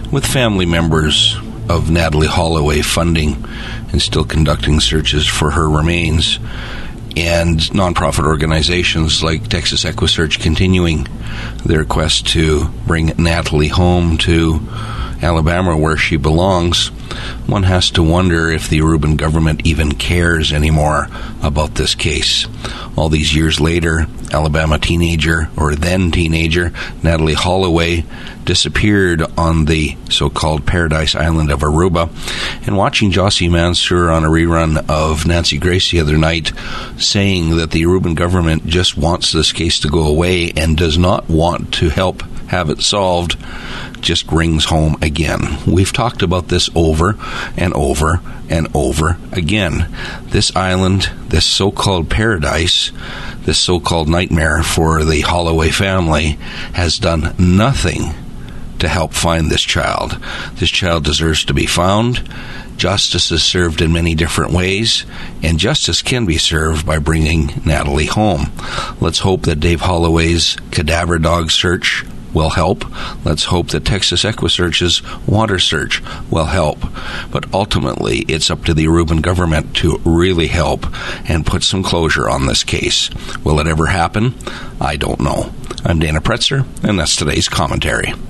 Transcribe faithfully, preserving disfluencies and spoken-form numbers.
with family members of Natalie Holloway funding and still conducting searches for her remains, and nonprofit organizations like Texas EquiSearch continuing their quest to bring Natalie home to Alabama where she belongs. One has to wonder if the Rubin government even cares anymore about this case. All these years later, Alabama teenager, or then teenager, Natalie Holloway disappeared on the so-called Paradise Island of Aruba. And watching Jossie Mansour on a rerun of Nancy Grace the other night saying that the Rubin government just wants this case to go away and does not want to help have it solved, just rings home again. We've talked about this over and over and over again. This island, this so-called paradise, this so-called nightmare for the Holloway family, has done nothing to help find this child. This child deserves to be found. Justice is served in many different ways, and justice can be served by bringing Natalie home. Let's hope that Dave Holloway's cadaver dog search will help. Let's hope that Texas EquiSearch's water search will help. But ultimately, it's up to the Rubin government to really help and put some closure on this case. Will it ever happen? I don't know. I'm Dana Pretzer, and that's today's commentary.